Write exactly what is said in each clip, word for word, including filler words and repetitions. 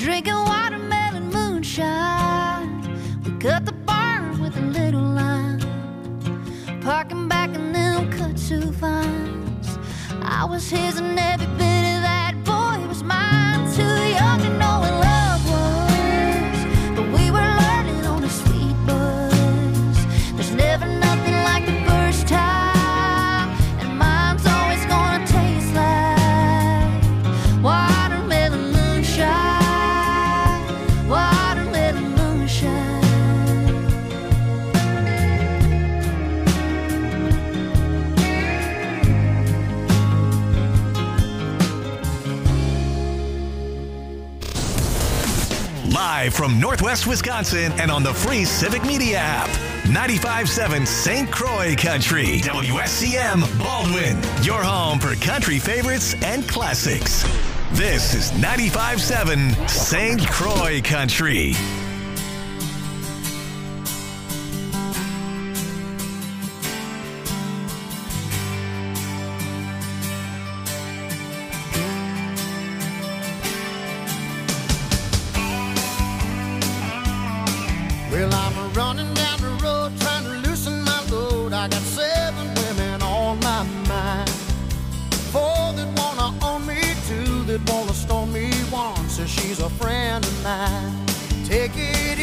drinking watermelon moonshine. We cut the barn with a little line, parking back in them kudzu vines. I was his and every bit of that boy was mine. Too young to know what love was, but we were learning on a sweet buzz. There's never nothing like the first time, and mine's always gonna taste like watermelon moonshine, watermelon moonshine. Live from Northwest Wisconsin and on the free Civic Media app. ninety-five point seven Saint Croix Country. W S C M Baldwin. Your home for country favorites and classics. This is ninety-five point seven Saint Croix Country. Well, I'm running down the road trying to loosen my load. I got seven women on my mind. Four that wanna own me, two that wanna stone me. One says she's a friend of mine. Take it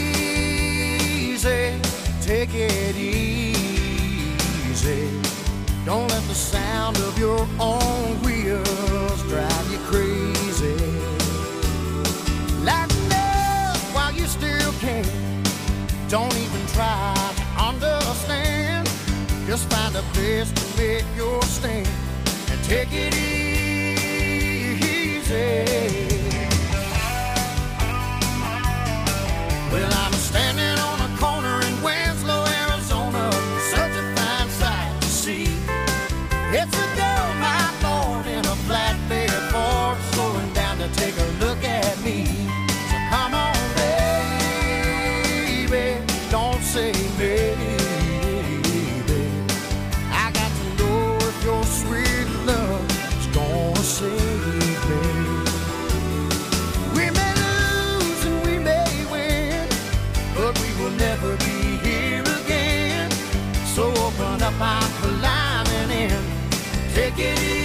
easy, take it easy. Don't let the sound of your own wheels drive you crazy. Lighten up while you still can. Don't even try to understand. Just find a place to make your stand and take it easy. Well, I'm standing on a corner in Winslow, Arizona. Such a fine sight to see. It's a girl, my lord, in a flatbed Ford, slowing down to take a look at me. So come on, don't say maybe. I got to know if your sweet love is gonna save me. We may lose and we may win, but we will never be here again. So open up, I'm climbing in. Take it easy.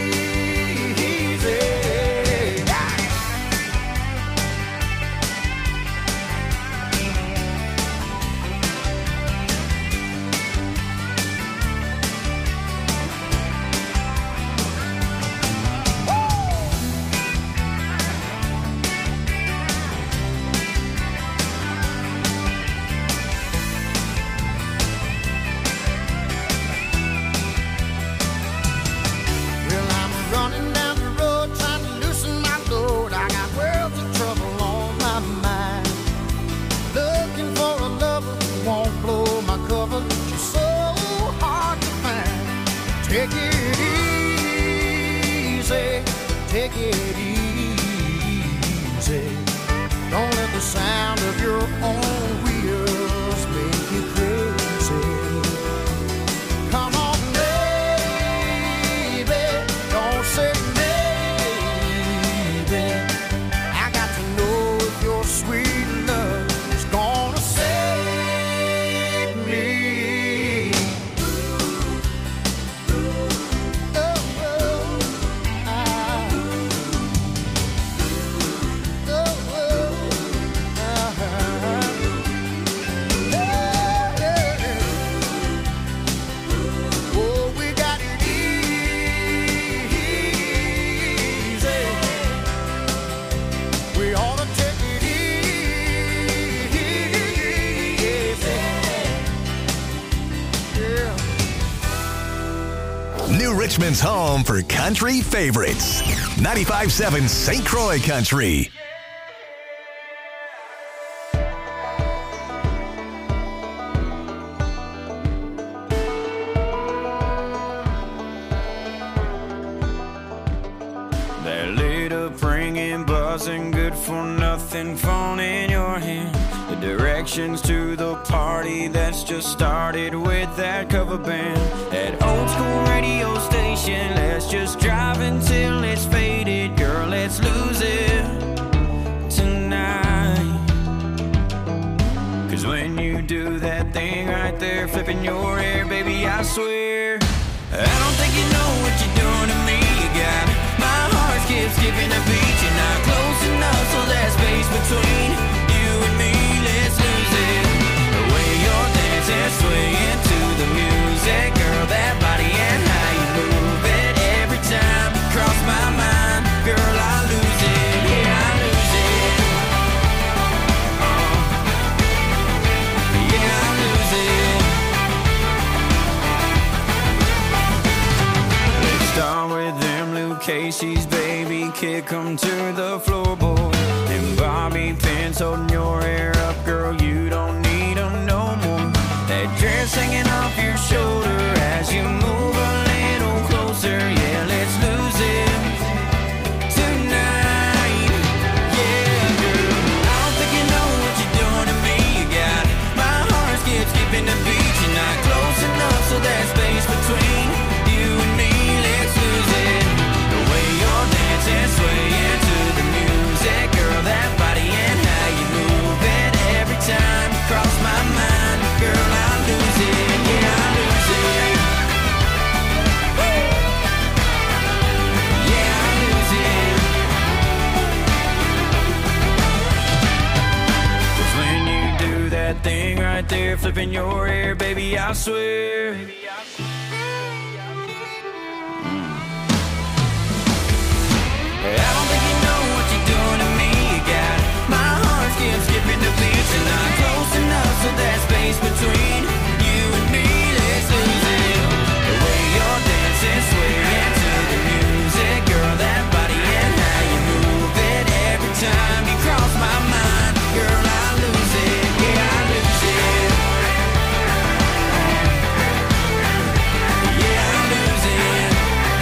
Take it easy, take it easy. Don't let the sound of your own wheels make you crazy. Come on, baby, don't say maybe. I got to know if your sweet love is gonna save me. New Richmond's home for country favorites. ninety-five point seven Saint Croix Country. That lit up ringing, buzzing, good for nothing phone in your hand. The directions to the party that's just started with that cover band. That old school radio station, let's just drive until it's faded. Girl, let's lose it. your hair, baby, I swear. I don't think you know what you're doing to me. You got my heart skips skipping a beat. You're not close enough, so there's space between you and me. Let's lose it. The way you're dancing, swaying to the music, girl, that body and how you move it. Every time you cross my mind, girl, I lose it. Yeah, I lose it. Uh, yeah, I lose it. Let's start with them Luke Casey's, baby. Kick 'em to the floorboard. And Bobby pins holding your hair up, girl, you don't need 'em no more. That dress hanging off your shoulder as you move a little closer. Yeah, let's lose it tonight. Yeah, girl, I don't think you know what you're doing to me. You got my heart skip skipping the beat. You're not close enough, so there's space between you and me. Let's lose it. The way you're dancing, swaying to the music, girl, that body and how you move it. Every time you cross my mind, girl, I lose it. Yeah, I lose it. Woo! Yeah, I lose it. 'Cause when you do that thing right there, flipping your hair, baby, I swear. I don't think you know what you're doing to me. You got my heart skips skipping the beat. You're not close enough, so there's space between you and me. Let's lose it. The way you're dancing, swaying to the music, girl, that body and how you move it. Every time you cross my mind, girl, I lose it. Yeah, I lose it. Yeah, I lose it.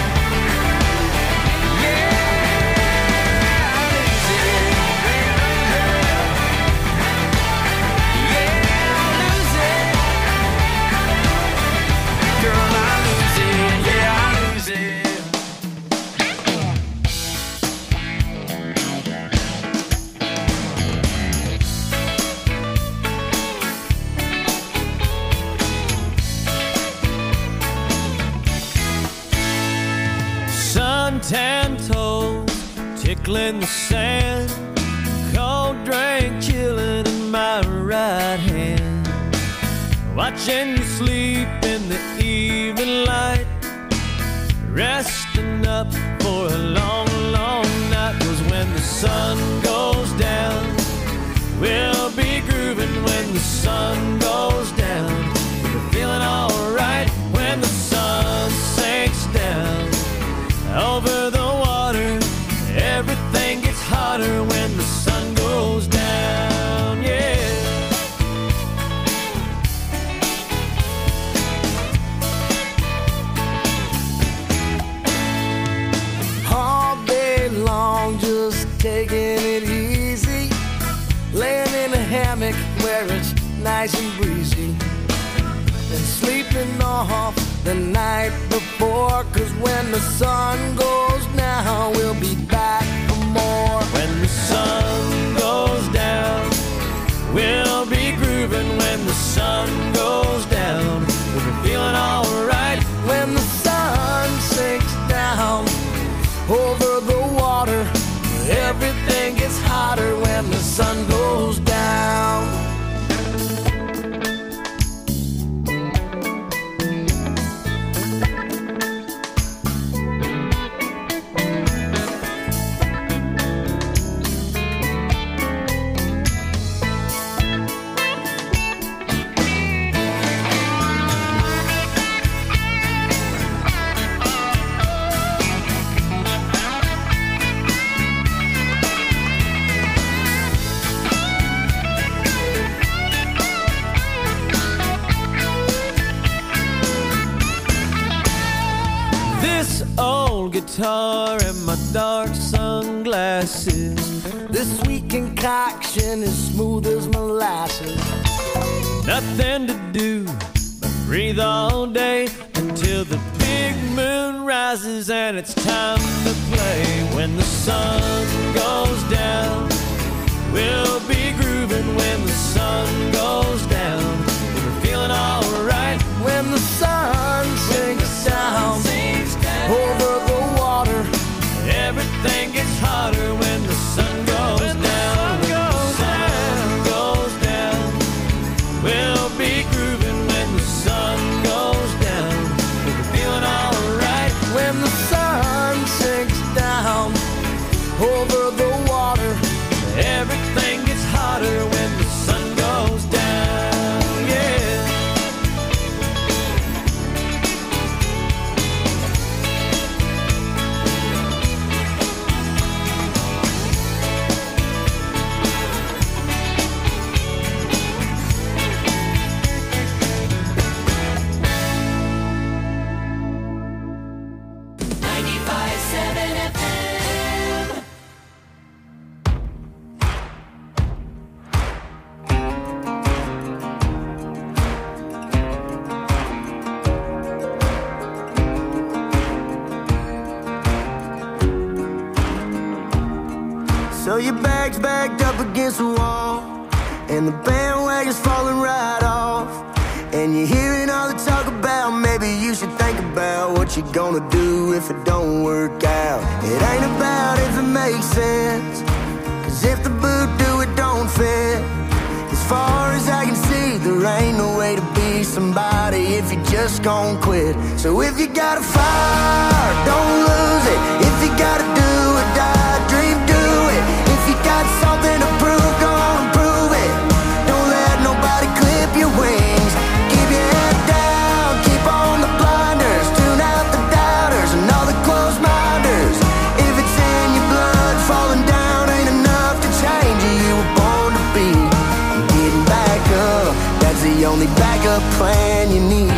Suntan toes tickling the sand, cold drink chilling in my right hand, watching you sleep in the evening light, resting up for a long, long night. 'Cause when the sun goes down, we'll be grooving. When the sun goes down, we're feeling alright. When the sun sinks down over the water, everything gets hotter when the sun goes down, yeah. All day long, just taking it easy, laying in a hammock where it's nice and breezy, and sleeping off the night before. 'Cause when the sun goes down, we'll be back for more. When the sun goes down, we'll be grooving. When the sun goes down, we'll be feeling alright. When the sun sinks down over the water, everything gets hotter when the sun goes down. guitar and my dark sunglasses. This sweet concoction is smooth as molasses. Nothing to do but breathe all day until the big moon rises and it's time to play. When the sun goes down, we'll be grooving. When the sun goes down, we're feeling alright. everything gets hotter when the sun goes when down. The sun goes when down. The sun goes down. We'll be grooving when the sun goes down. We'll be feeling alright when the sun sinks down over the water. Everything gets hotter when the sun goes down. Yeah. ninety-five seven F M. So your bag's backed up against the wall, and the bandwagon's falling right off. And you're hearing all the talk about maybe you should think about what you're gonna do if it don't work out. It ain't about if it makes sense, cause if the boot do it don't fit. As far as I can see, there ain't no way to be somebody if you just gon' quit. So if you got a fire, don't lose it. If you gotta do or die, dream, do it. If you got something to prove, go on and prove it. Don't let nobody clip your wings. Keep your head down, keep on the blinders. Tune out the doubters and all the closed minders. If it's in your blood, falling down ain't enough to change who you were born to be. And getting back up, that's the only backup plan you need.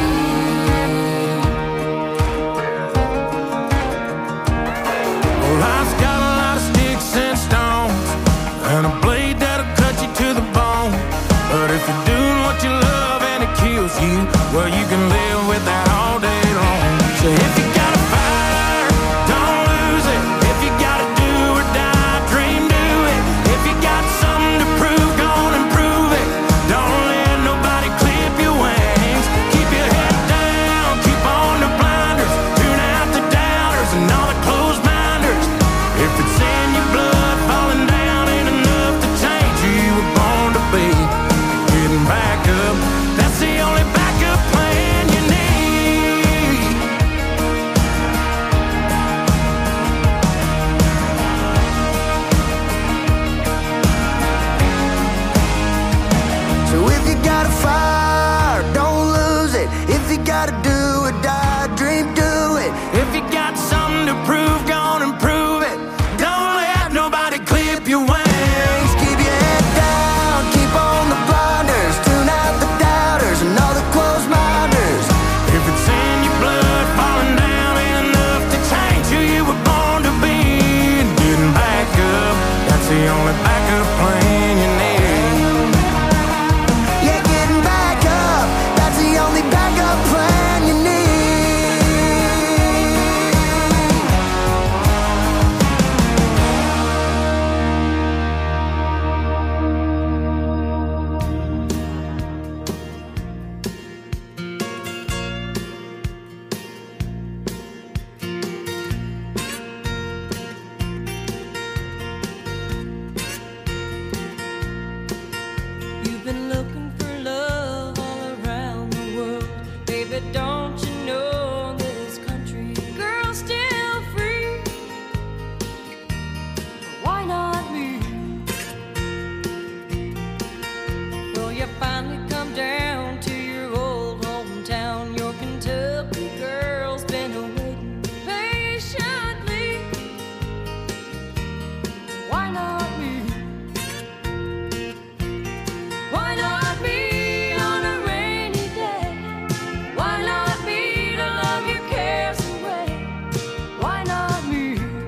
Life's got a lot of sticks and stones, and a blade that'll cut you to the bone. But if you're doing what you love and it kills you, well, you can live with that all day long. So if you got a fire, don't lose it. If you gotta do or die, dream, do it. If you got something to prove, go on and prove it. Don't let nobody clip your wings. Keep your head down, keep on the blinders. Tune out the doubters and all the closed minders. If it's in your blood, falling down ain't enough to change who you were born to be. Getting back up, that's the only backup plan you need. So if you got a fire, don't lose it. If you gotta do or die, dream, do it. If you got something to prove, go on and prove it. Don't let nobody clip your wings. Keep your head down, keep on the blinders. Tune out the doubters and all the closed minders. If it's in your blood, falling down ain't enough to change who you were born to be. And getting back up, that's the only backup plan you need. Yeah, getting back up, that's the only backup plan you need. You've been looking for love all around the world. Baby, don't you know this country girl's still free? Why not me? Well, you finally come down to your old hometown. Your Kentucky girl's been waiting patiently. Why not me? Why not me on a rainy day? Why not me to love your cares away? Why not me?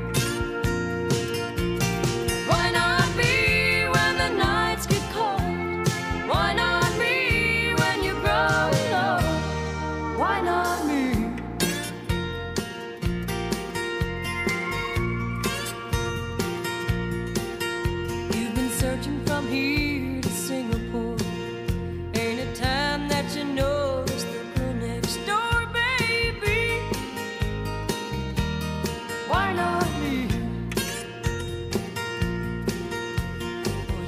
Why not me when the nights get cold? Why not me when you grow old? Why not me? You've been searching from here to Singapore. Ain't it time that you notice the girl next door, baby? Why not me?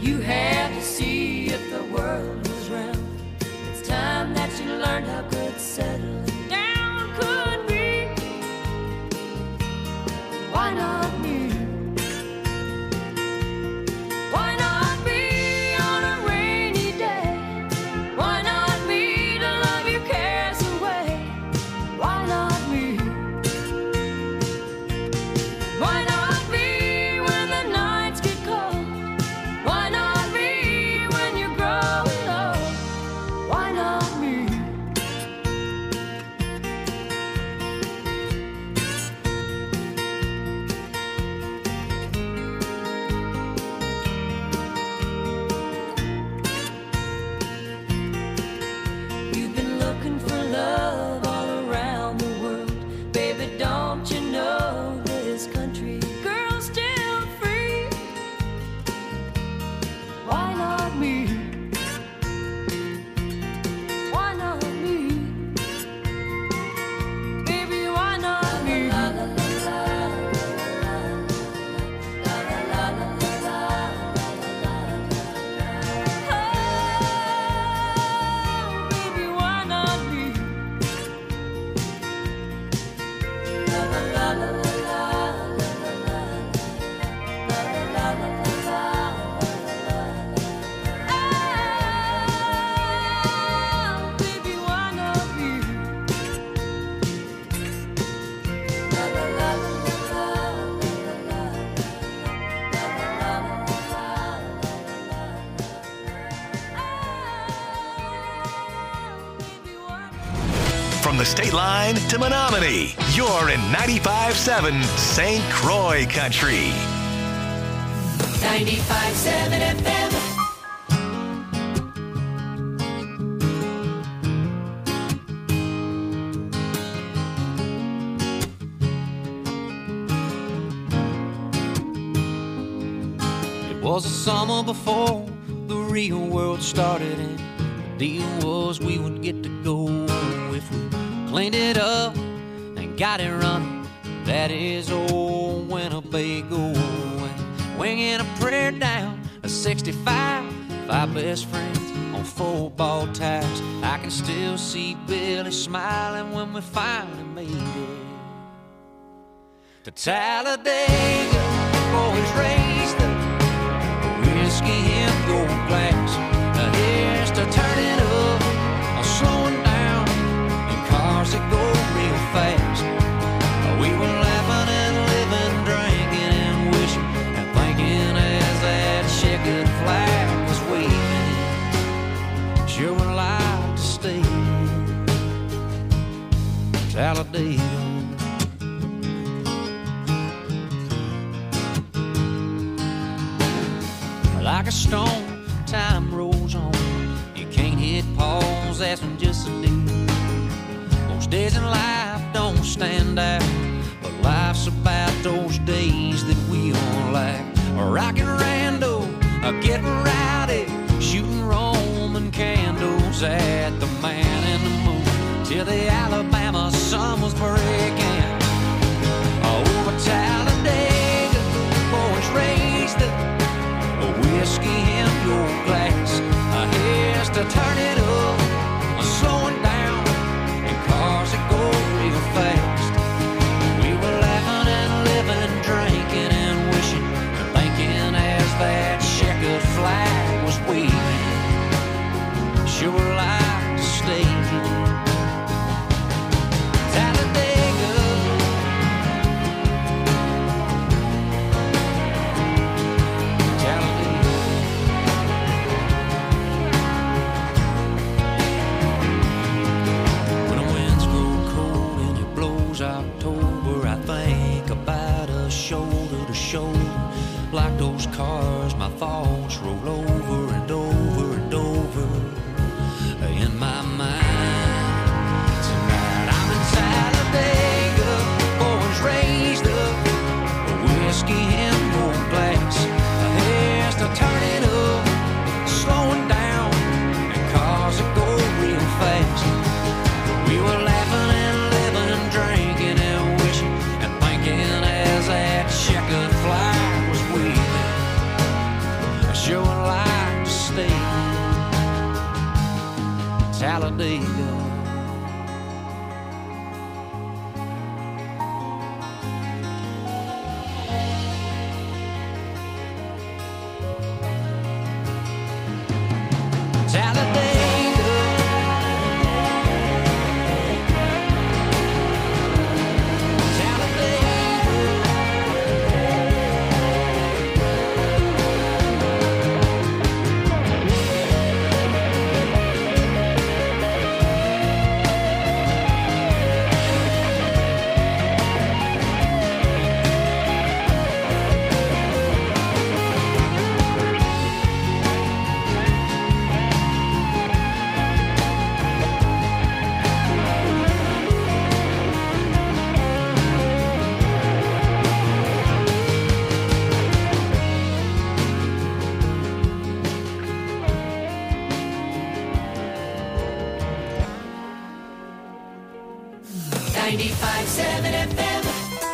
You had to see if the world was round. It's time that you learned how good settling down could be. Why not me? Why not me on a rainy day? Why not me to love your cares away? Why not me? Why not me when the nights get cold? Why not me when you're growing old? Why not me? You've been looking for love all around the world. Baby, don't you know this country girl's still free? Why not me? Why not me? Baby, why not me? La la la la la la la la la Oh, baby, why not me? La la la la la la la la la la Oh, baby, why not me? La la la la From the state line to Menominee, you're in ninety-five point seven Saint Croix Country. ninety-five point seven F M. It was the summer before the real world started, and the deal was we would get to go if we cleaned it up and got it running. That is old Winnebago, and winging a prayer down a sixty-five, five best friends on football tires. I can still see Billy smiling when we finally made it to Talladega. Boys raised the whiskey in your glass. Now here's to turning up, or slowing down in cars that go real fast. We were laughing and living, drinking and wishing and thinking as that checkered flag was waving. Sure would like to stay in Talladega. Like a storm, time rolls on. You can't hit pause, that's when just a deal. Most days in life don't stand out, but life's about those days that we all like. Rockin' Rando, getting rowdy, shooting Roman candles at the Man in the Moon, till the Alabama sun was breaking. Over Talladega, boys raised the whiskey in your glass. Here's to turn it up, slowing down in cars that go real fast. We were laughing and living, drinking and wishing and thinking as that checkered flag was waving. Sure like to stay Talladega. October, I think about us shoulder to shoulder. Like those cars, my thoughts roll over and over and over in my mind. Tonight I'm in Talladega, boys raised up, whiskey in your glass. Here's to turn it up, slowing down, and cars that go real fast. We were laughing and living, drinking and wishing and thinking as that checkered flag was waving. Sure would like Talladega. ninety-five seven F M.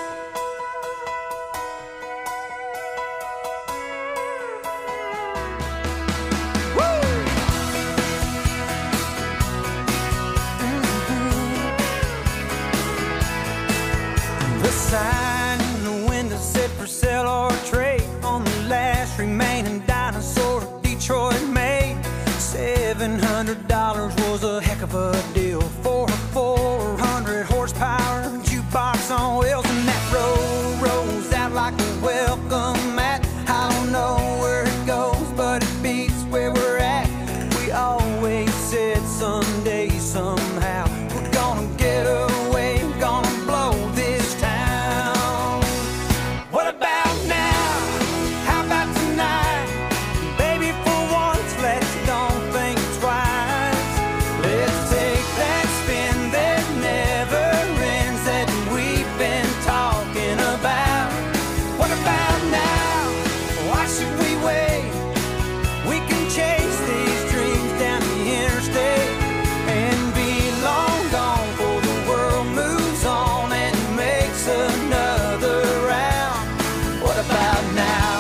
The sign in the window said for sale or trade on the last remaining dinosaur Detroit made. Seven hundred dollars was a heck of a deal for a four hundred horsepower jukebox on wheels, and that road rolls out like a welcome mat. I don't know where it goes, but it beats where we're at. We always said someday, somehow, we're gonna get away, gonna blow this town. What about now? How about tonight? Baby, for once, let's don't think twice. Let's take that spin that never ends that we've been talking about. What about now? Why should we wait? We can chase these dreams down the interstate and be long gone before the world moves on and makes another round. What about now?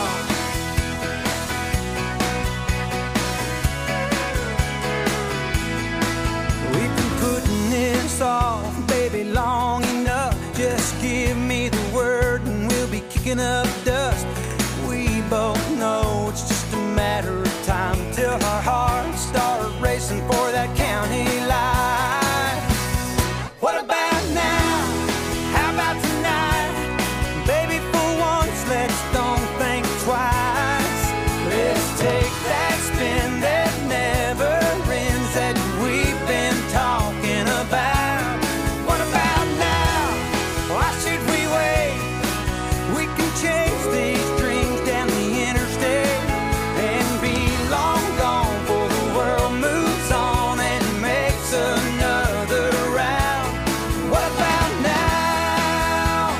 We've been putting this off, baby, long enough. Just give me the word and we'll be kicking up dust. We both know it's just a matter of time till our hearts start racing for that county line. What about now? How about tonight? Baby, for once, let's don't think twice. Let's take that spin that never ends that we've been talking about. What about now? Why should we wait? We can chase these dreams down the interstate and be long gone before the world moves on and makes another round. What about now?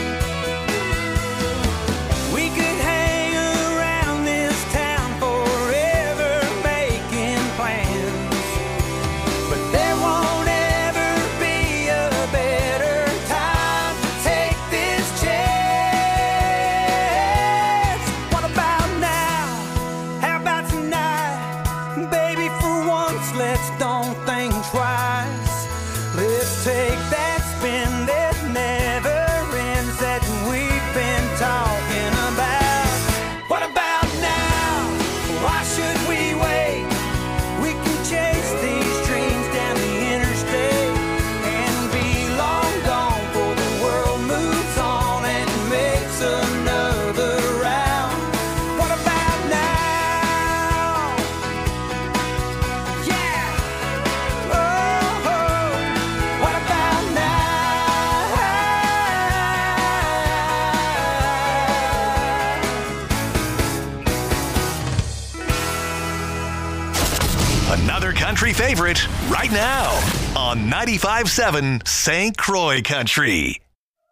We could hang around this town forever making plans, but there won't ever be a better time to take this chance. What about now? How about tonight? Baby, for once, let's don't think twice. Let's take that spin that never ends that we've been talking about. What about now? Why should we wait? We can chase these dreams down the interstate and be long gone before the world moves on and makes another round. What about now? Yeah. Oh, oh. What about now? Another country favorite right now on ninety-five seven Saint Croix Country.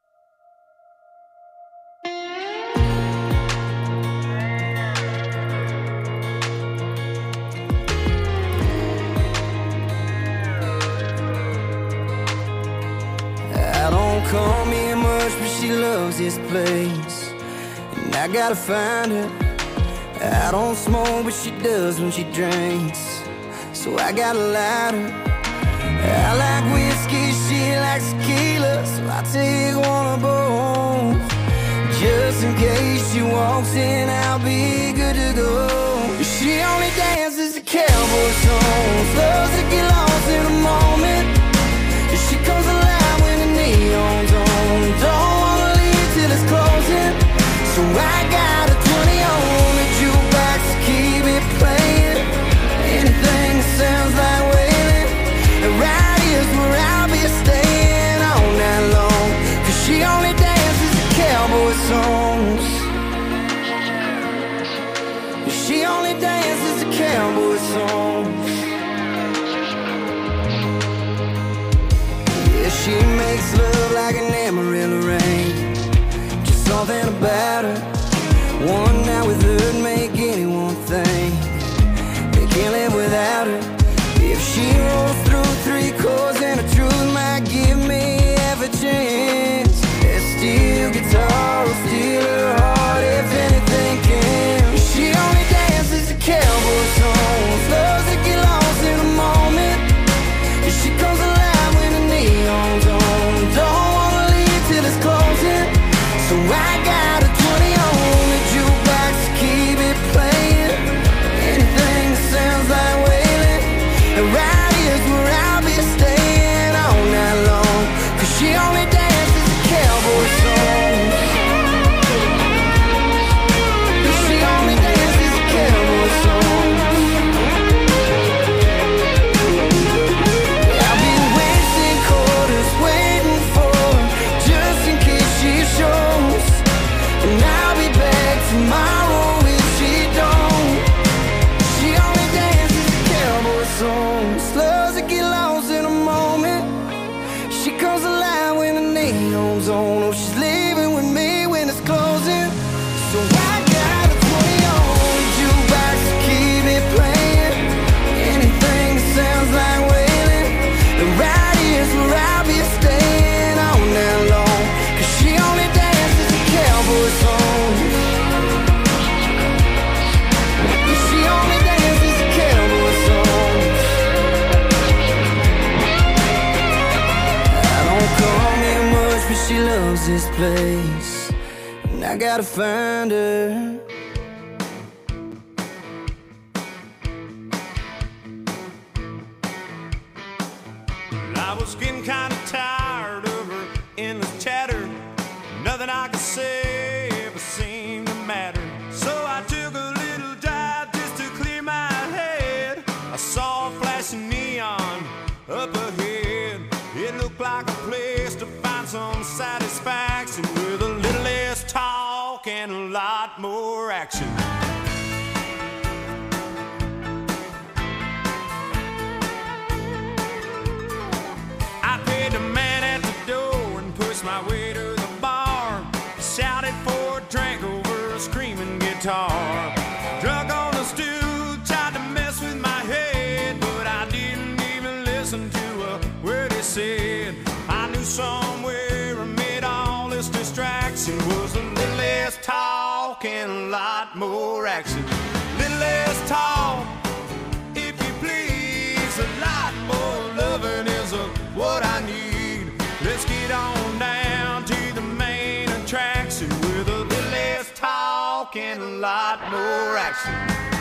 I don't come here much, but she loves this place, and I gotta find her. I don't smoke, but she does when she drinks, so I got a lighter. I like whiskey, she likes tequila, so I take one of both. Just in case she walks in, I'll be good to go. She only dances to cowboy songs, loves to get lost in a moment. She comes alive when the neon's on, don't wanna leave till it's closing. So I got a twenty on the jukebox to keep it playing. Anything that sounds like wailing, and right here's where I'll be staying all night long. Cause she only dances to cowboy songs. She only dances to cowboy songs. Yeah, she makes love like an Amarillo rain. Just something about her. One night with her'd make anyone think they can't live without her. If she rolls through three chords, then the truth might give me half a chance. That steel guitar will steal her heart if anything can. She only dances to cowboy songs, loves to get lost in a moment. And she comes alive when the neon's on, don't wanna leave till it's closing. So I got a twenty on the jukebox to keep it playing. Anything that sounds like wailing, and right here's where I'll be staying all night long. Cause she only dances to cowboy songs. She only dances to cowboy songs. I'll be wasting quarters waiting for her, just in case she shows. And I'll be back tomorrow if she don't. She only dances to cowboy songs, loves to get lost in a moment. She comes alive when the neon's on. Oh, she's leaving with me when it's closing. So I got a twenty on the jukebox to keep it playing. Anything that sounds like wailing, and right here's where I'll be staying all night long. Cause she only dances to cowboy songs. She only dances to cowboy songs. I don't come here much, but she loves this place, and I gotta find her. I was getting kind of tired of her endless chatter. Nothing I could say ever seemed to matter. So I took a little drive just to clear my head. I saw a flashing neon up ahead. It looked like a place to find some satisfaction, with a little less talk and a lot more action. I paid the man at the door and pushed my way to the bar. Shouted for a drink over a screaming guitar. Drunk on the stool, tried to mess with my head, but I didn't even listen to a word he said. I knew somewhere amid all this distraction was a little less talk and a lot more action. Little less talk, if you please, a lot more loving is a what I need. Let's get on down to the main attraction, with a little less talk and a lot more action.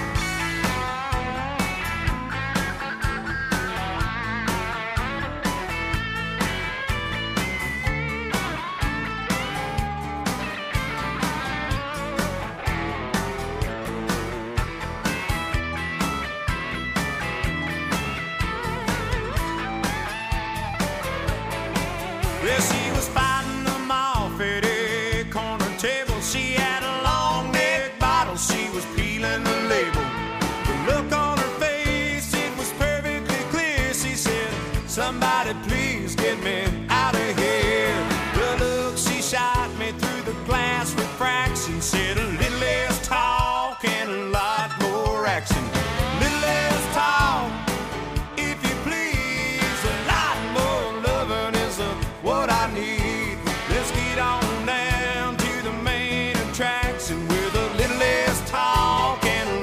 Well, she was fighting them off at a corner table. She had a long neck bottle, she was peeling the label. The look on her face, it was perfectly clear. She said, somebody please get me out of here. The look she shot me through the glass refraction said, a little less talk and a lot more action. Little less talk, if you please, a lot more loving is a what I need. Let's get on down to the main attraction, with a little less talk and a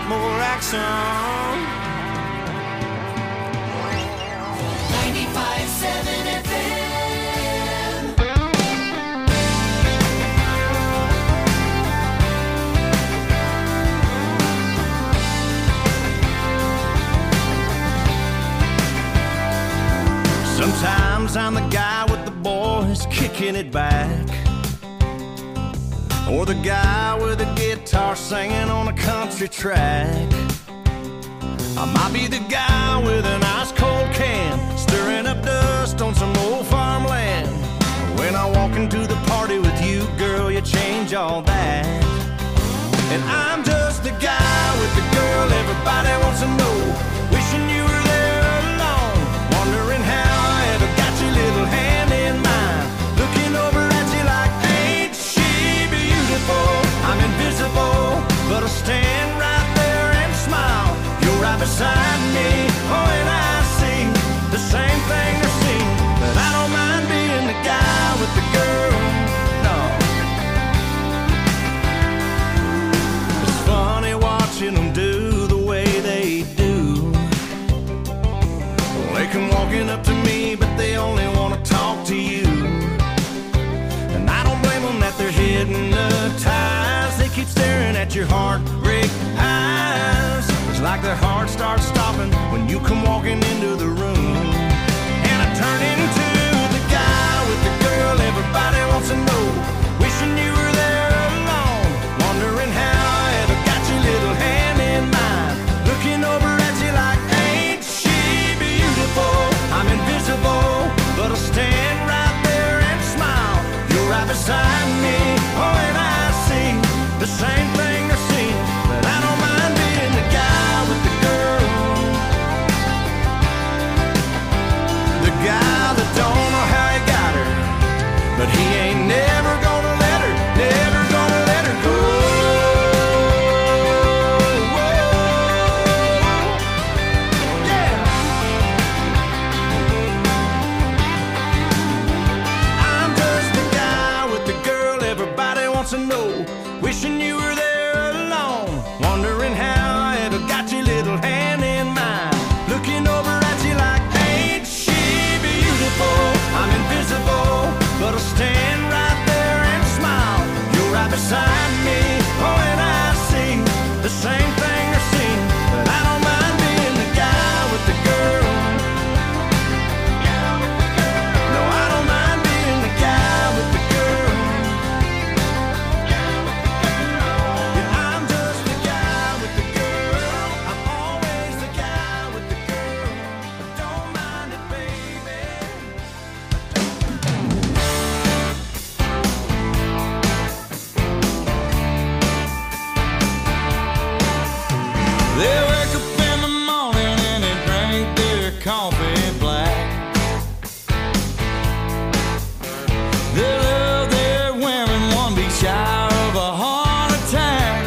more action. ninety-five seven F M. Sometimes I'm the guy with the boys kicking it back, or the guy with a guitar singing on a country track. I might be the guy with an ice cold can, stirring up dust on some old farmland. When I walk into the party with you, girl, you change all that. And I'm just the guy with the girl everybody wants to know, wishing you were there alone, wondering how I ever got your little hand in mine, looking over at you like, ain't she beautiful? I'm invisible, but I'll stand right there and smile. You're right beside me, oh, and I see the same thing I see, but I don't mind being the guy with the girl, no. It's funny watching them do the way they do. They come walking up to me, but they only want to talk to you. And I don't blame them that they're hypnotized. They keep staring at your heartbreak eyes. It's like their heart starts stopping when you come walking into the room. And I turn into the guy with the girl everybody wants to know, wishing you were there alone, wondering how I ever got your little hand in mine, looking over at you like, ain't she beautiful? I'm invisible, but I'll stand right there and smile. You're right beside me, oh, and I see the same thing I see, but I don't mind being the guy with the girl, the guy that don't know how he got her, but he ain't never gonna let her, never gonna let her go. Yeah. I'm just the guy with the girl everybody wants to know, wishing you were there alone, wondering how I ever got your little hand in mine, looking over at you like, ain't she beautiful? I'm invisible, but I'll stand right there and smile. You're right beside me, oh, and I see the same thing I see, but I don't mind being the guy with the girl. No, I don't mind being the guy with the girl. Yeah, I'm just the guy with the girl. I'm always the guy with the girl. I don't mind it, baby. They wake up in the morning and they drink their coffee black. They love their women, one be shy of a heart attack.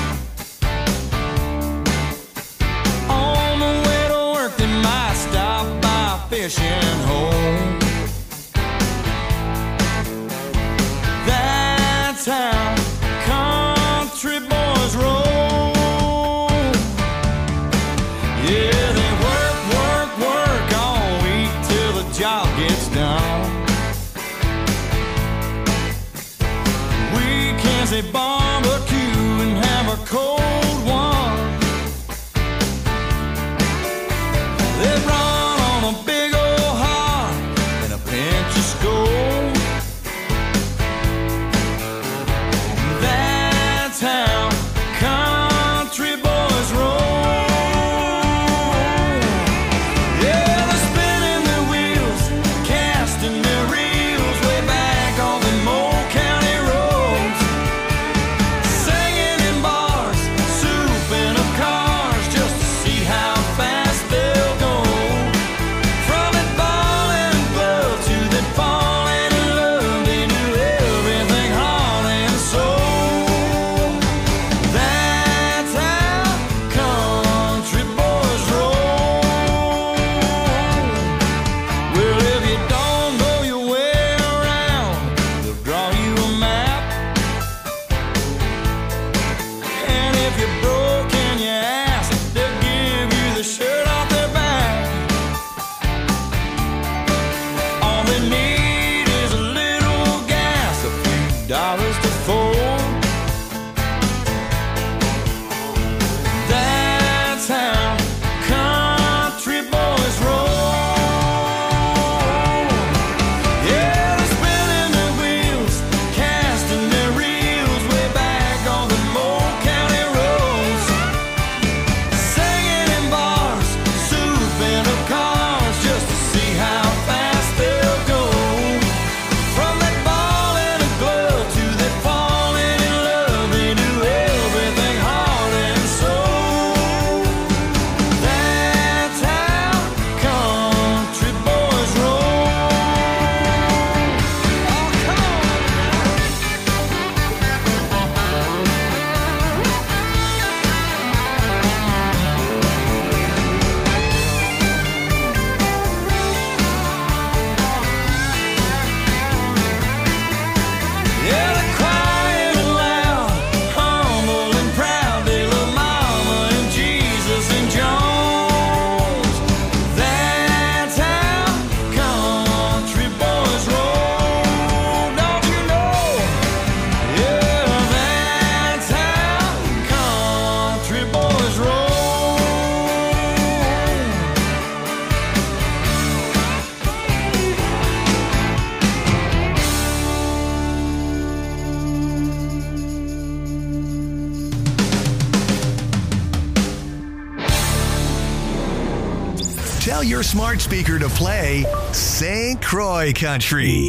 On the way to work they might stop by a fishing hole. That's how country boys roll. Yeah, they work, work, work all week till the job gets done. Weekends they barbecue and have a cold one. They run on a big old heart and a pinch of Skoal. That's how country boys roll. Yeah, they're spinning their wheels, casting their reels way back on the Moe County roads. your smart speaker to play Saint Croix Country.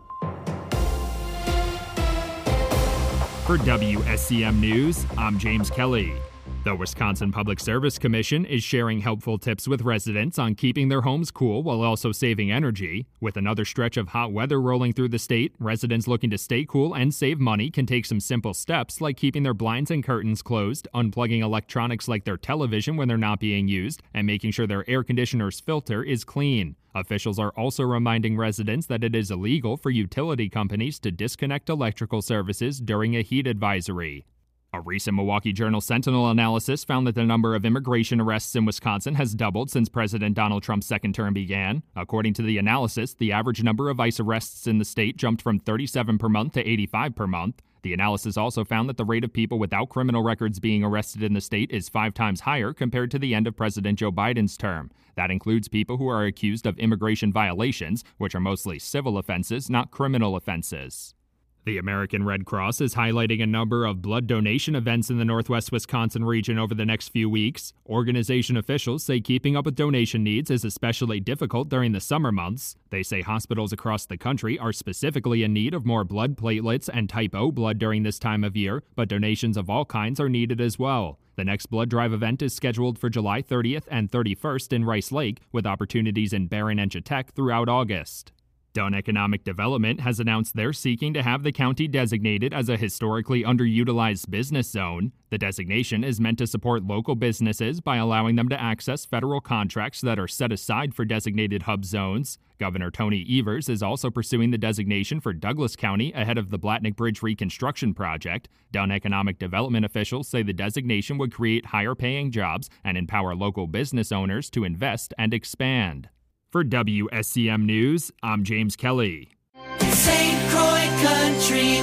For W S C M News, I'm James Kelly. The Wisconsin Public Service Commission is sharing helpful tips with residents on keeping their homes cool while also saving energy. With another stretch of hot weather rolling through the state, residents looking to stay cool and save money can take some simple steps like keeping their blinds and curtains closed, unplugging electronics like their television when they're not being used, and making sure their air conditioner's filter is clean. Officials are also reminding residents that it is illegal for utility companies to disconnect electrical services during a heat advisory. A recent Milwaukee Journal Sentinel analysis found that the number of immigration arrests in Wisconsin has doubled since President Donald Trump's second term began. According to the analysis, the average number of ICE arrests in the state jumped from thirty-seven per month to eighty-five per month. The analysis also found that the rate of people without criminal records being arrested in the state is five times higher compared to the end of President Joe Biden's term. That includes people who are accused of immigration violations, which are mostly civil offenses, not criminal offenses. The American Red Cross is highlighting a number of blood donation events in the Northwest Wisconsin region over the next few weeks. Organization officials say keeping up with donation needs is especially difficult during the summer months. They say hospitals across the country are specifically in need of more blood platelets and type O blood during this time of year, but donations of all kinds are needed as well. The next blood drive event is scheduled for July thirtieth and thirty-first in Rice Lake, with opportunities in Barron and Chautauqua throughout August. Dunn Economic Development has announced they're seeking to have the county designated as a historically underutilized business zone. The designation is meant to support local businesses by allowing them to access federal contracts that are set aside for designated hub zones. Governor Tony Evers is also pursuing the designation for Douglas County ahead of the Blatnick Bridge reconstruction project. Dunn Economic Development officials say the designation would create higher-paying jobs and empower local business owners to invest and expand. For W S C M News, I'm James Kelly. Saint Croix Country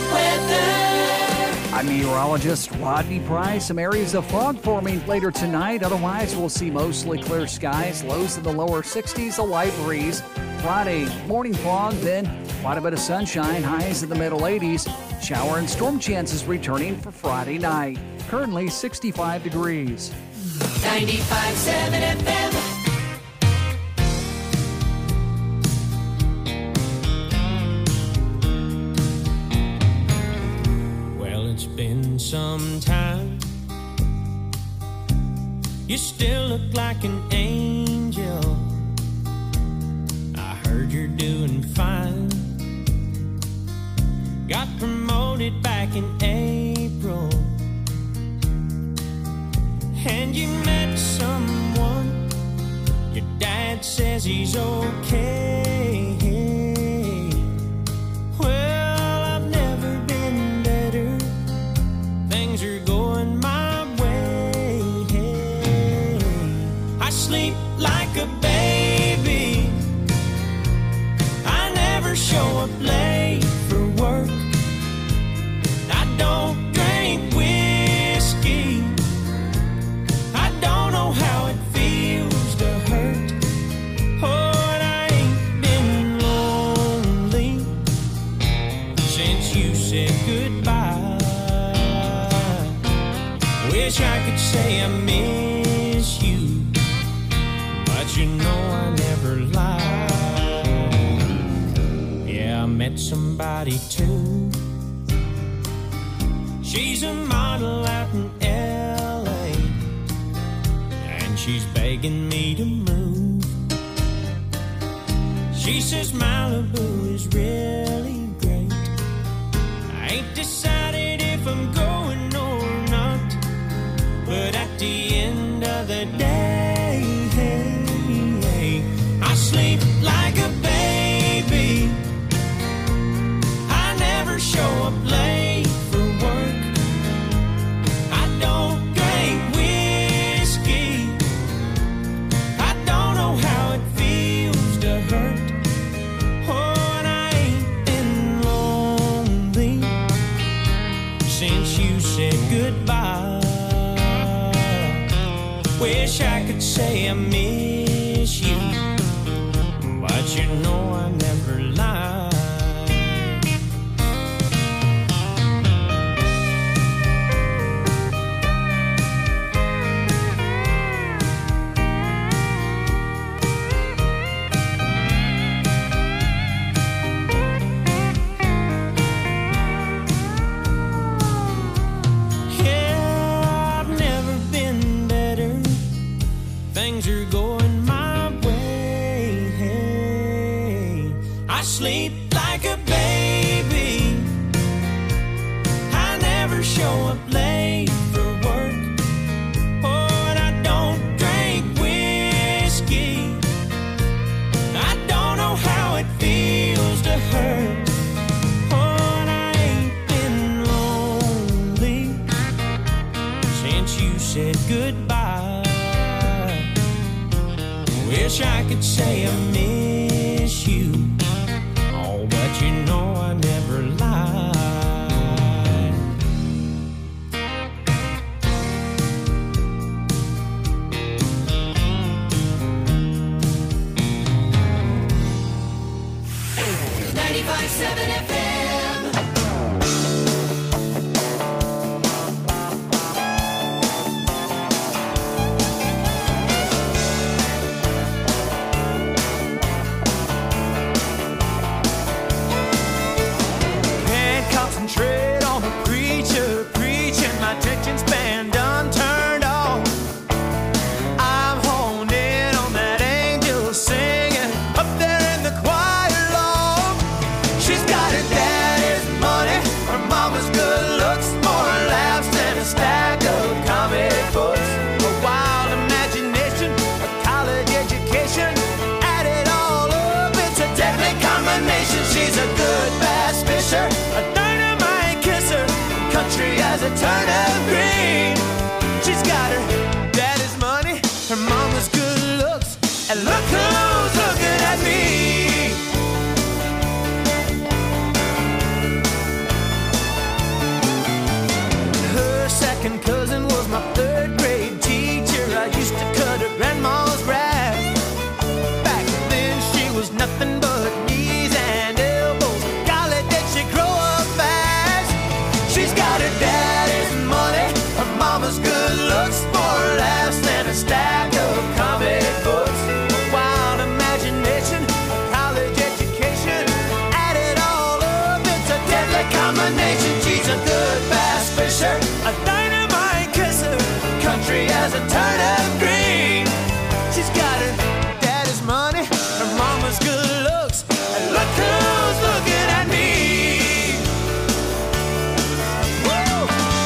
weather. I'm meteorologist Rodney Price. Some areas of fog forming later tonight. Otherwise, we'll see mostly clear skies. Lows in the lower sixties, a light breeze. Friday, morning fog, then quite a bit of sunshine. Highs in the middle eighties. Shower and storm chances returning for Friday night. Currently sixty-five degrees. ninety-five point seven F M. It's been some time. You still look like an angel. I heard you're doing fine. Got promoted back in April. And you met someone. Your dad says he's okay. Well, I've never been better. Things are going my way. I sleep like a baby. I never show up late for work. I don't drink whiskey. I don't know how it feels to hurt. Oh, and I ain't been lonely since you said goodbye. Wish I could say I miss you, but you know I never lie. Yeah, I met somebody too. She's a model out in L A, and she's begging me to move. She says Malibu is really great. I ain't decided if I'm going or not, but at the end of the day, I sleep like a baby. I never show up late for work. I don't drink whiskey. I don't know how it feels to hurt. Oh, and I ain't been lonely since you said goodbye. Wish I could say I miss you, but you know I never lie. I sleep like a baby. I never show up late for work. Oh, and I don't drink whiskey. I don't know how it feels to hurt. Oh, and I ain't been lonely since you said goodbye. Wish I could say I miss you. Oh, but you know I never lied. ninety-five seven F M. Can't concentrate on the preacher preaching. My attention span done turned off. I'm honed in on that angel singing up there in the choir loft. She's got her daddy's money, her mama's good looks, more laughs than a stack of comic books. A wild imagination, a college education, add it all up, it's a deadly combination. She's a good bass fisher, a dynamite kisser, country as a turnip green. She's got her daddy's money, her mama's good looks, and look who's looking at me. Her second cousin was my third grade teacher. I used to cut her grandma's grass. Back then she was nothing but knees and elbows. Golly, did she grow up fast? She's got her daddy's money, her mama's good looks, more laughs than a stack of comic books. A wild imagination, a college education, add it all up, it's a deadly combination. She's a good bass fisher, a dynamite kisser, country as a turnip green. She's got her daddy's money, her mama's good looks, and look who's looking at me. Woo!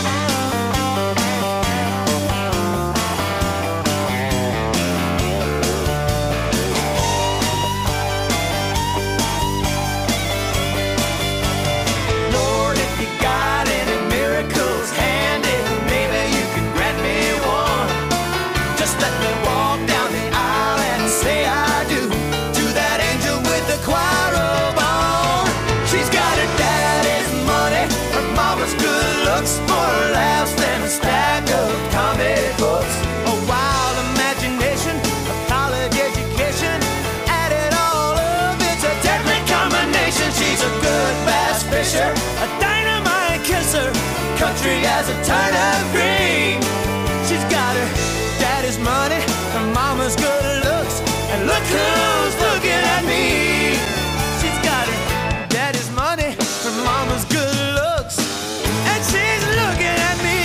Lord, if you got any miracles handy, maybe you can grant me one. Just let me walk down the aisle and say I do to that angel with the choir robe on. She's got her daddy's money, her mama's good looks, more laughs than a stack of comic books. A wild imagination, a college education, add it all up, it's a deadly combination. She's a good bass fisher, a dynamite kisser, country as a turnip green. She's got her daddy's money, her mama's good looks, and look who's looking at me. She's got her daddy's money, her mama's good looks, and she's looking at me.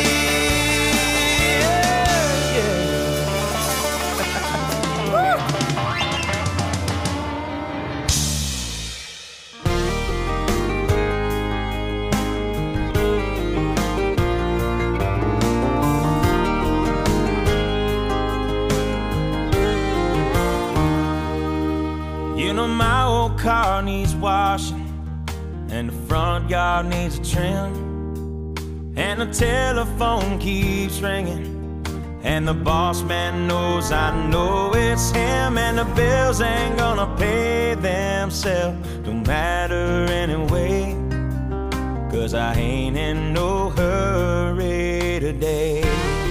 Yeah, yeah. Woo! You know my old car needs washing, and the front yard needs a trim, and the telephone keeps ringing, and the boss man knows I know it's him, and the bills ain't gonna pay themselves. Don't matter anyway, 'cause I ain't in no hurry today.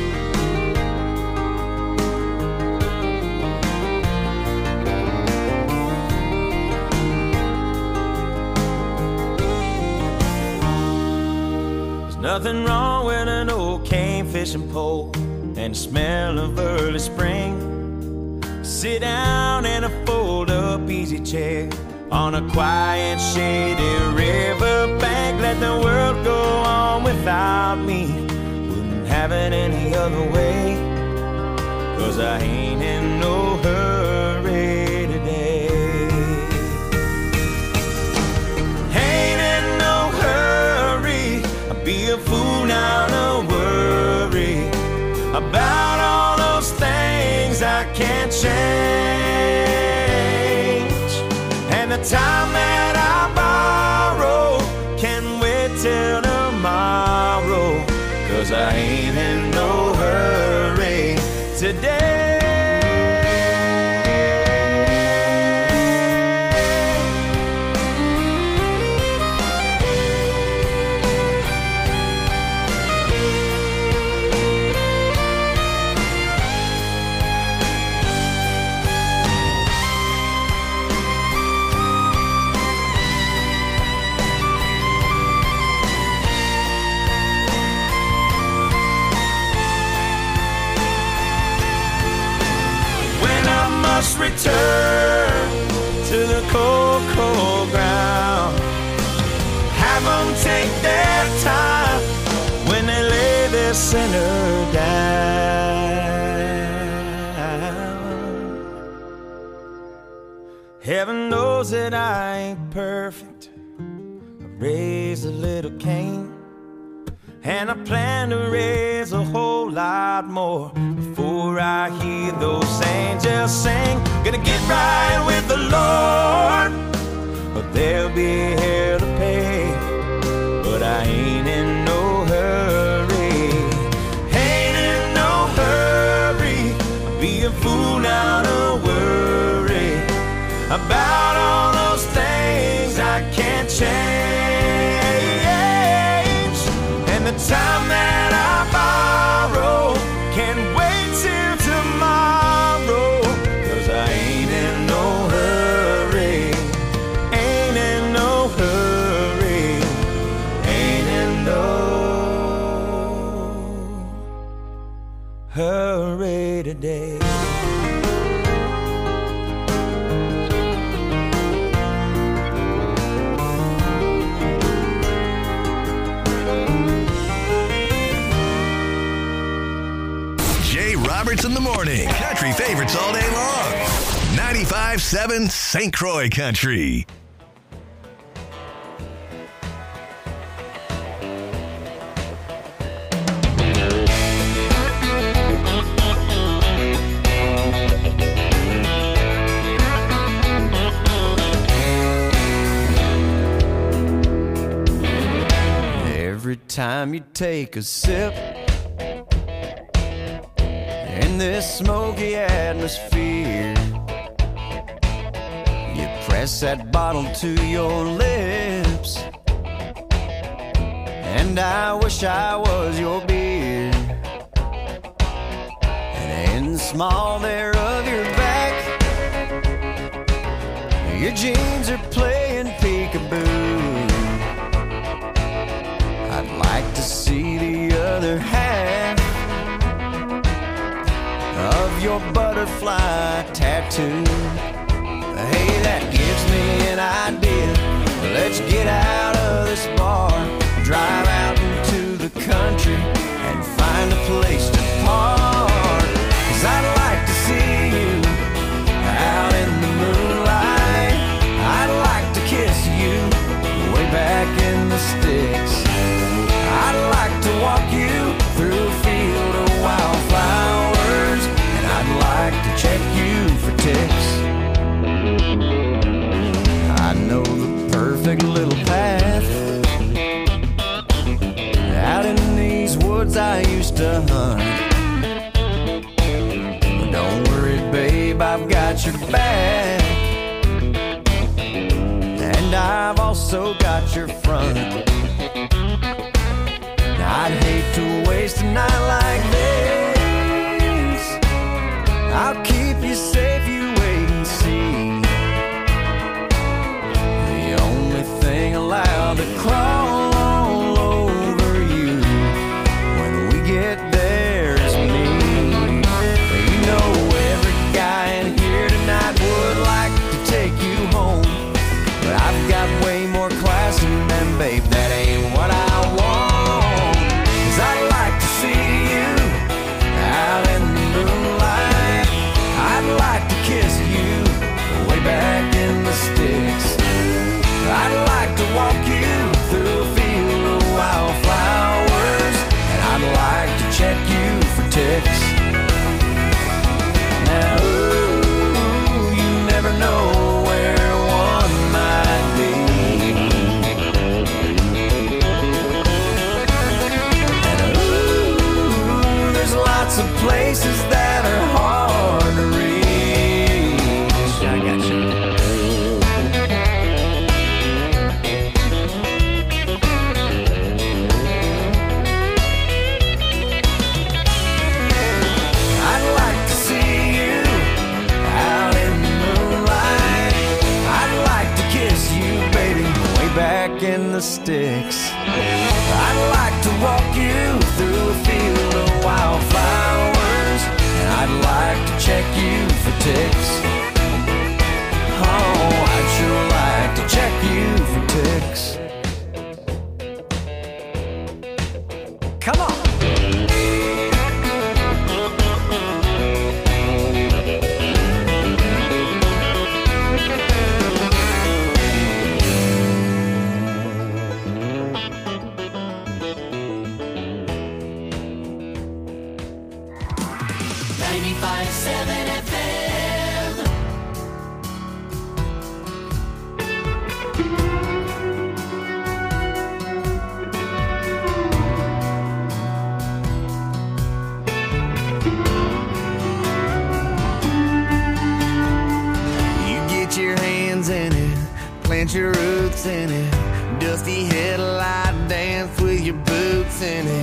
Nothing wrong with an old cane fishing pole and the smell of early spring. Sit down in a fold-up easy chair on a quiet, shady riverbank. Let the world go on without me. Wouldn't have it any other way, 'cause I ain't in no hurry today. time that I borrow can't wait till tomorrow, 'cause I ain't in no hurry today. Return to the cold, cold ground. Have them take their time when they lay their sinner down. Heaven knows that I ain't perfect. I raised a little Cain, and I plan to raise a whole lot more before I hear those angels sing. Gonna get right with the Lord, but there'll be hell to pay. But I ain't in no hurry, ain't in no hurry. I'll be a fool now to worry about all those things I can't change. And the time that I borrow can't wait till tomorrow, 'cause I ain't in no hurry, ain't in no hurry, ain't in no hurry today. Roberts in the morning. Country favorites all day long. ninety-five seven Saint Croix Country. Every time you take a sip in this smoky atmosphere, you press that bottle to your lips, and I wish I was your beer. And in the small there of your back, your jeans are playing peekaboo. I'd like to see the other half of your butterfly tattoo. Hey, that gives me an idea. Let's get out of this bar, drive out into the country, and find a place to park. 'Cause I'd like to see you out in the moonlight. I'd like to kiss you way back in the sticks. I'd like to walk you through a field of wildflowers, and I'd like to check you for ticks. I know the perfect little path out in these woods I used to hunt. But don't worry, babe, I've got your back, and I've also got your front. I'd hate to waste a night like this. I'll keep you safe, you wait and see. The only thing allowed to crawl all over you when we get there is me. You know every guy in here tonight would like to take you home, but I've got way more class than them, babe. That the sticks. I'd like to walk you through a field of wildflowers, and I'd like to check you for ticks. Oh, I'd sure like to check you for ticks. Come on. ninety-five point seven F M. You get your hands in it, plant your roots in it, dusty headlight dance with your boots in it.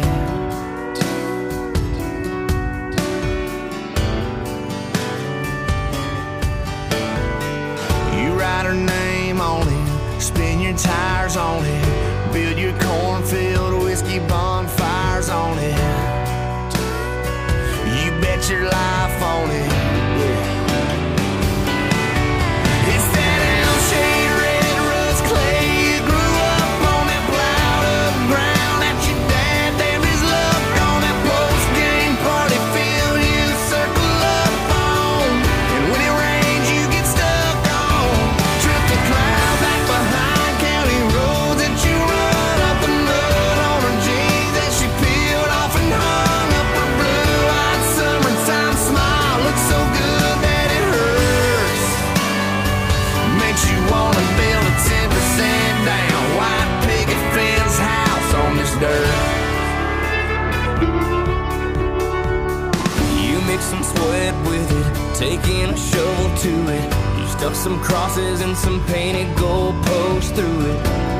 Write her name on it, spin your tires on it, build your cornfield whiskey bonfires on it. You bet your life on it. Yeah. It's that L-shaped red rust clay. You grew up on that plowed up ground that your dad damned his luck on that post-game party field you circle up on. And when it rains you get stuck on. Trip the cloud back behind county roads that you run up the mud on her jeans that she peeled off and hung up her blue-eyed summertime smile. Looks so good that it hurts. Makes you wanna build a ten percent down white picket fence house on this dirt. You mix some sweat with it, taking a shovel to it. You stuck some crosses and some painted gold posts through it.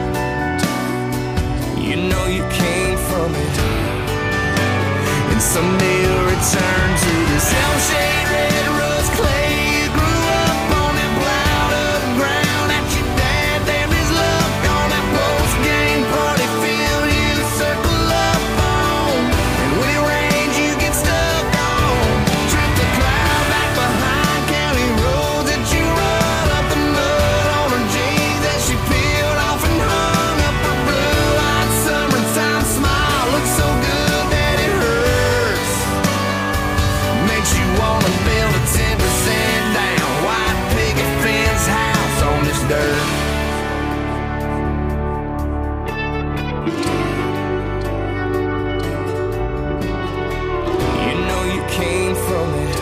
You know you came from it, and someday you'll return to this L-shaped red rust clay. You grew up on that plowed up ground that your dad damned his luck on that post-game party field you circle up on. And when it rains you get stuck on. Trip the cloud back behind county roads that you run up the mud on her jeans that she peeled off and hung up her blue-eyed summertime smile. Looks so good that it hurts. Makes you wanna build a ten percent down white picket fence house on this dirt. you know you came from it.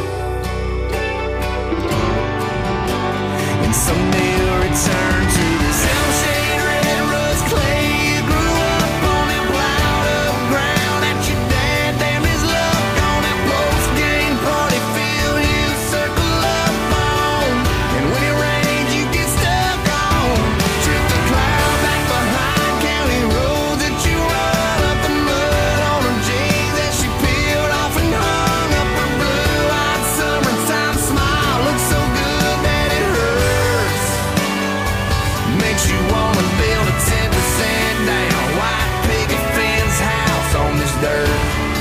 And someday you'll return to this L-shaped red rust clay. You grew up on that plowed up ground that your dad damned his luck on that post-game party field you circle up on. And when it rains you get stuck on. Trip the cloud back behind county roads that you run up the mud on her jeans that she peeled off and hung up her blue-eyed summertime smile. Looks so good that it hurts. Makes you wanna build a ten percent down white picket fence house on this dirt.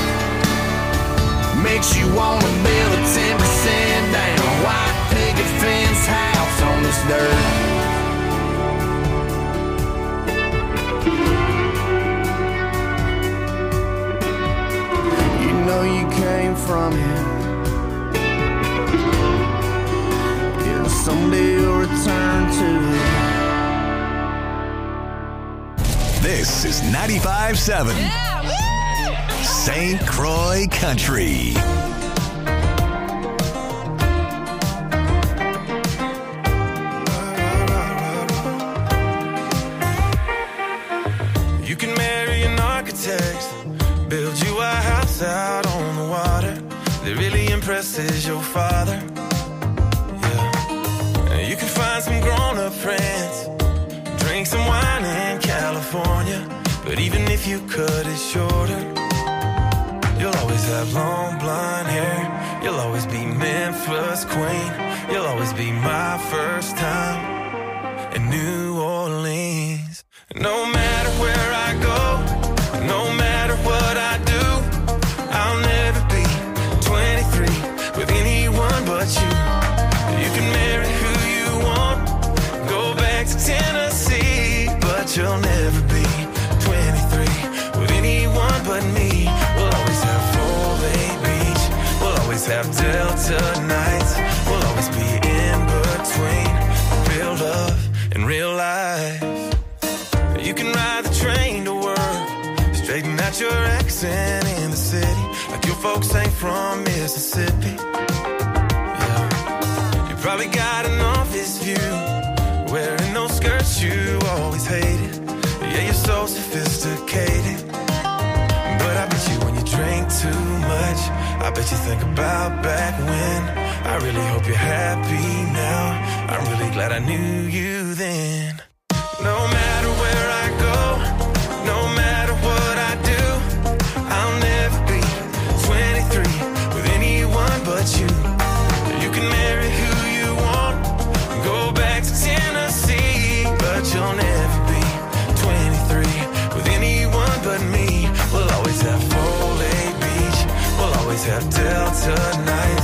Makes you wanna build a ten percent down white picket fence house on this dirt. You know you came from it. Yeah, someday you'll return to it. This is ninety-five point seven Saint Croix Country. You can marry an architect, build you a house out on the water that really impresses your father. Yeah. You can find some grown-up friends, drink some wine in California, but even if you cut it shorter, you'll always have long blonde hair. You'll always be Memphis queen. You'll always be my first time in New Orleans. No matter but you'll never be twenty-three with anyone but me. We'll always have Full Bay Beach, we'll always have Delta nights, we'll always be in between real love and real life. You can ride the train to work, straighten out your accent in the city, like your folks ain't from Mississippi. Yeah. You probably got an office view, wearing those skirts you always hated. Yeah, you're so sophisticated, but I bet you when you drink too much, I bet you think about back when. I really hope you're happy now, I'm really glad I knew you then. No matter where I go, no matter what I do, I'll never be twenty-three with anyone but you. You can marry who you want, go back to Tennessee, but you'll never be twenty-three with anyone but me. We'll always have Full Bay Beach, we'll always have Delta nights,